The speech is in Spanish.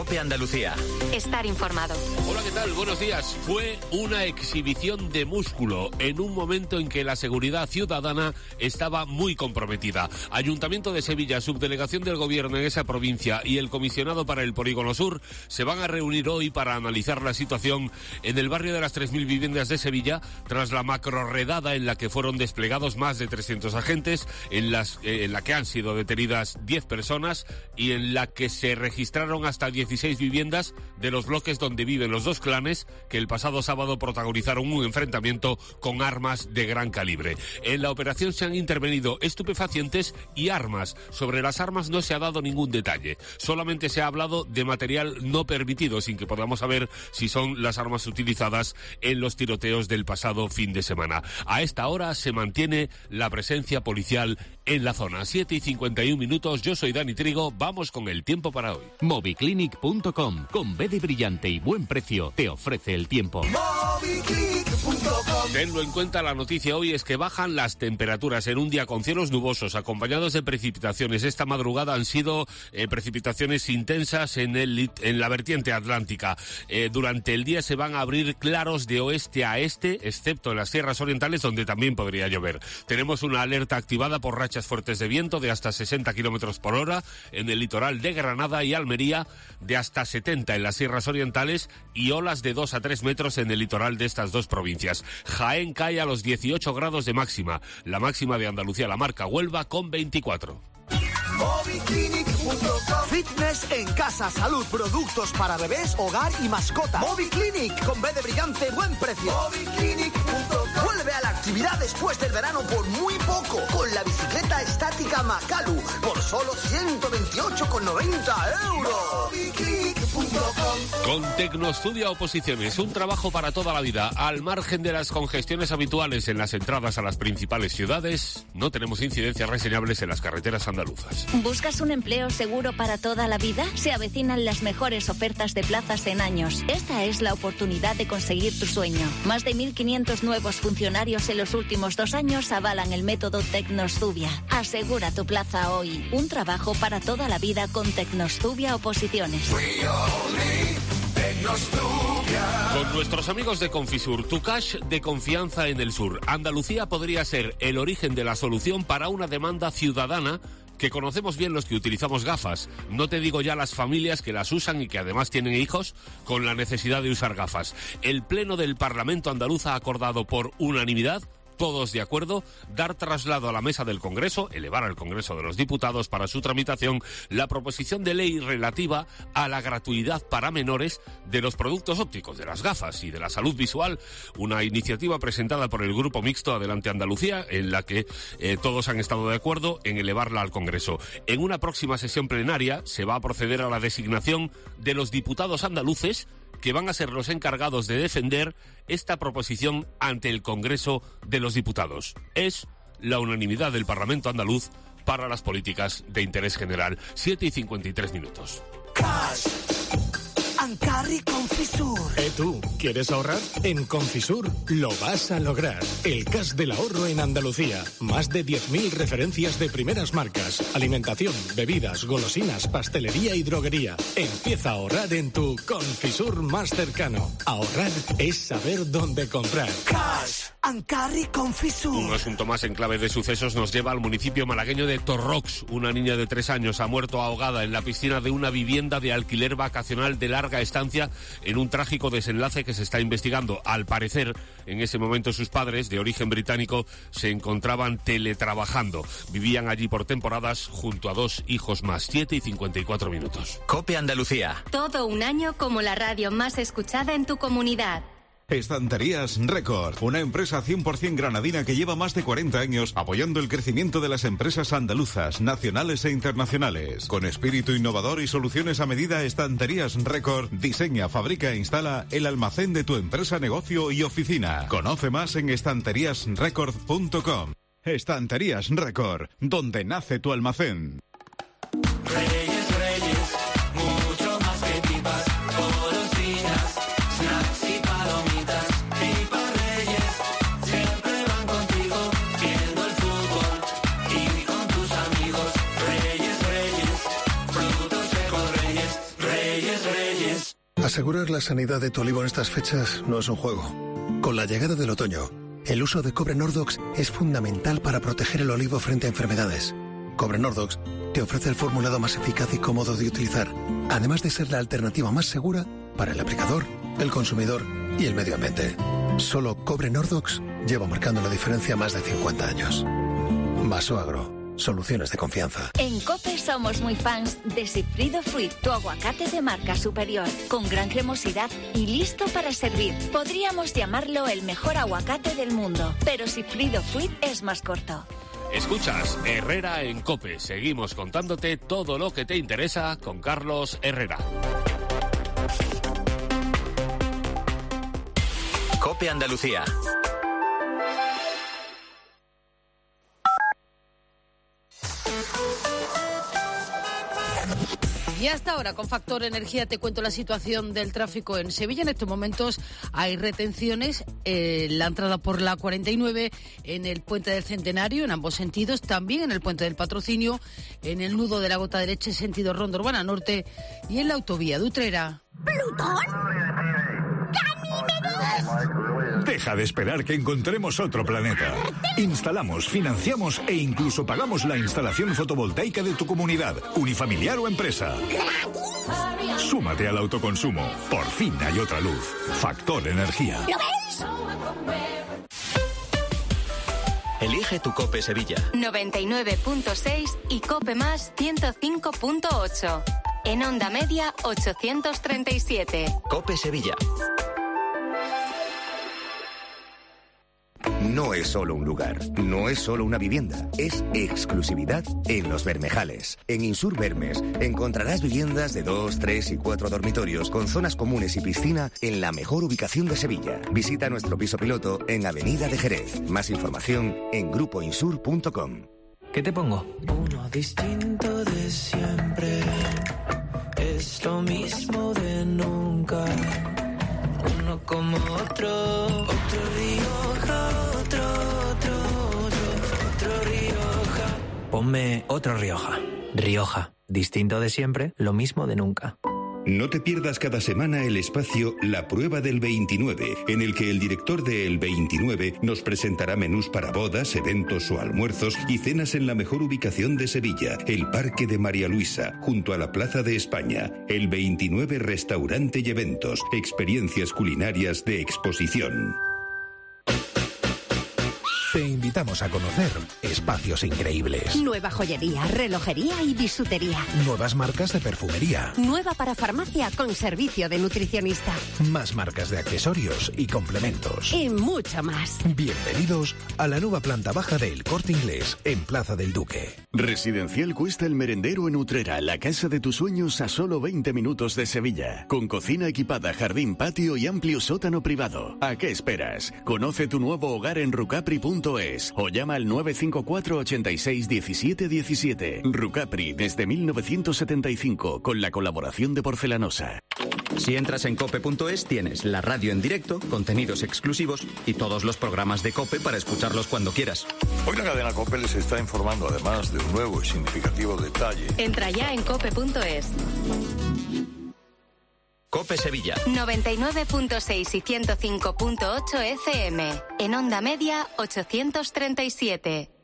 COPE Andalucía. Estar informado. Hola, ¿qué tal? Buenos días. Fue una exhibición de músculo en un momento en que la seguridad ciudadana estaba muy comprometida. Ayuntamiento de Sevilla, subdelegación del Gobierno en esa provincia y el comisionado para el Polígono Sur se van a reunir hoy para analizar la situación en el barrio de las 3.000 viviendas de Sevilla tras la macrorredada en la que fueron desplegados más de 300 agentes, en la que han sido detenidas 10 personas y en la que se registraron hasta 16 viviendas de los bloques donde viven los dos clanes que el pasado sábado protagonizaron un enfrentamiento con armas de gran calibre. En la operación se han intervenido estupefacientes y armas. Sobre las armas no se ha dado ningún detalle. Solamente se ha hablado de material no permitido, sin que podamos saber si son las armas utilizadas en los tiroteos del pasado fin de semana. A esta hora se mantiene la presencia policial en la zona. 7:51. Yo soy Dani Trigo. Vamos con el tiempo para hoy. Moviclinic.com, con B de brillante y buen precio, te ofrece el tiempo. Moviclinic.com. Tenlo en cuenta, la noticia hoy es que bajan las temperaturas en un día con cielos nubosos acompañados de precipitaciones. Esta madrugada han sido precipitaciones intensas en la vertiente atlántica. Durante el día se van a abrir claros de oeste a este, excepto en las sierras orientales donde también podría llover. Tenemos una alerta activada por rachas fuertes de viento de hasta 60 kilómetros por hora en el litoral de Granada y Almería, de hasta 70 en las sierras orientales y olas de 2 a 3 metros en el litoral de estas dos provincias. Jaén cae a los 18 grados de máxima. La máxima de Andalucía la marca Huelva con 24. Moviclinic.com. Fitness en casa, salud, productos para bebés, hogar y mascota. Moviclinic, con B de brillante, buen precio. Moviclinic.com. Vuelve a la actividad después del verano por muy poco, con la bicicleta estática Makalu, por solo 128,90 euros. Moviclinic.com. Con Tecnostudia Oposiciones, un trabajo para toda la vida. Al margen de las congestiones habituales en las entradas a las principales ciudades, no tenemos incidencias reseñables en las carreteras andaluzas. ¿Buscas un empleo seguro para toda la vida? Se avecinan las mejores ofertas de plazas en años. Esta es la oportunidad de conseguir tu sueño. Más de 1.500 nuevos funcionarios en los últimos 2 años avalan el método Tecnostudia. Asegura tu plaza hoy. Un trabajo para toda la vida con Tecnostudia Oposiciones. Con nuestros amigos de Confisur, tu cash de confianza en el sur. Andalucía podría ser el origen de la solución para una demanda ciudadana que conocemos bien los que utilizamos gafas. No te digo ya las familias que las usan y que además tienen hijos con la necesidad de usar gafas. El Pleno del Parlamento andaluz ha acordado por unanimidad, todos de acuerdo, dar traslado a la mesa del Congreso, elevar al Congreso de los Diputados para su tramitación la proposición de ley relativa a la gratuidad para menores de los productos ópticos, de las gafas y de la salud visual, una iniciativa presentada por el Grupo Mixto Adelante Andalucía, en la que todos han estado de acuerdo en elevarla al Congreso. En una próxima sesión plenaria se va a proceder a la designación de los diputados andaluces que van a ser los encargados de defender esta proposición ante el Congreso de los Diputados. Es la unanimidad del Parlamento andaluz para las políticas de interés general. 7:53. Cash and Carry Confisur. ¿Tú quieres ahorrar? En Confisur lo vas a lograr. El cash del ahorro en Andalucía. Más de 10.000 referencias de primeras marcas. Alimentación, bebidas, golosinas, pastelería y droguería. Empieza a ahorrar en tu Confisur más cercano. Ahorrar es saber dónde comprar. Cash and Carry Confisur. Un asunto más en clave de sucesos nos lleva al municipio malagueño de Torrox. Una niña de 3 años ha muerto ahogada en la piscina de una vivienda de alquiler vacacional de larga estancia en un trágico desenlace que se está investigando. Al parecer, en ese momento sus padres, de origen británico, se encontraban teletrabajando. Vivían allí por temporadas junto a 2 hijos más. 7:54. COPE Andalucía. Todo un año como la radio más escuchada en tu comunidad. Estanterías Record, una empresa 100% granadina que lleva más de 40 años apoyando el crecimiento de las empresas andaluzas, nacionales e internacionales. Con espíritu innovador y soluciones a medida, Estanterías Record diseña, fabrica e instala el almacén de tu empresa, negocio y oficina. Conoce más en estanteriasrecord.com. Estanterías Record, donde nace tu almacén. Reyes, Reyes, mucho más que pipas, golosinas, snacks y palomitas. Pipas Reyes, siempre van contigo, viendo el fútbol y con tus amigos. Reyes, Reyes, frutos secos Reyes, Reyes, Reyes. Asegurar la sanidad de tu olivo en estas fechas no es un juego. Con la llegada del otoño, el uso de cobre Nordox es fundamental para proteger el olivo frente a enfermedades. Cobre Nordox te ofrece el formulado más eficaz y cómodo de utilizar, además de ser la alternativa más segura para el aplicador, el consumidor y el medio ambiente. Solo Cobre Nordox lleva marcando la diferencia más de 50 años. Vasoagro. Soluciones de confianza. En COPE somos muy fans de Sigfrido Fruit, tu aguacate de marca superior, con gran cremosidad y listo para servir. Podríamos llamarlo el mejor aguacate del mundo, pero Sigfrido Fruit es más corto. Escuchas Herrera en COPE. Seguimos contándote todo lo que te interesa con Carlos Herrera. COPE Andalucía. Y hasta ahora, con Factor Energía, te cuento la situación del tráfico en Sevilla. En estos momentos hay retenciones en la entrada por la 49, en el Puente del Centenario, en ambos sentidos, también en el Puente del Patrocinio, en el nudo de la Gota de Leche, sentido Ronda Urbana Norte, y en la autovía de Utrera. ¿Plutón? Deja de esperar que encontremos otro planeta. Instalamos, financiamos e incluso pagamos la instalación fotovoltaica de tu comunidad, unifamiliar o empresa. Súmate al autoconsumo. Por fin hay otra luz. Factor Energía. ¿Lo ves? Elige tu COPE Sevilla. 99.6 y COPE Más 105.8. En onda media 837. COPE Sevilla. No es solo un lugar, no es solo una vivienda, es exclusividad en Los Bermejales. En Insur Bermes encontrarás viviendas de 2, 3 y 4 dormitorios con zonas comunes y piscina en la mejor ubicación de Sevilla. Visita nuestro piso piloto en Avenida de Jerez. Más información en grupoinsur.com. ¿Qué te pongo? Uno distinto de siempre, es lo mismo de nunca. Uno como otro, otro Rioja, otro Rioja. Ponme otro Rioja. Rioja, distinto de siempre, lo mismo de nunca. No te pierdas cada semana el espacio La Prueba del 29, en el que el director de El 29 nos presentará menús para bodas, eventos o almuerzos y cenas en la mejor ubicación de Sevilla, el Parque de María Luisa, junto a la Plaza de España. El 29 Restaurante y Eventos, experiencias culinarias de exposición. Te invitamos a conocer espacios increíbles. Nueva joyería, relojería y bisutería. Nuevas marcas de perfumería. Nueva parafarmacia con servicio de nutricionista. Más marcas de accesorios y complementos. Y mucho más. Bienvenidos a la nueva planta baja de El Corte Inglés, en Plaza del Duque. Residencial Cuesta El Merendero en Utrera, la casa de tus sueños a solo 20 minutos de Sevilla. Con cocina equipada, jardín, patio y amplio sótano privado. ¿A qué esperas? Conoce tu nuevo hogar en rucapri.es o llama al 954 86 17 17. Rucapri desde 1975 con la colaboración de Porcelanosa. Si entras en cope.es tienes la radio en directo, contenidos exclusivos y todos los programas de COPE para escucharlos cuando quieras. Hoy la cadena COPE les está informando además de un nuevo y significativo detalle. Entra ya en cope.es. COPE Sevilla. 99.6 y 105.8 FM. En onda media 837.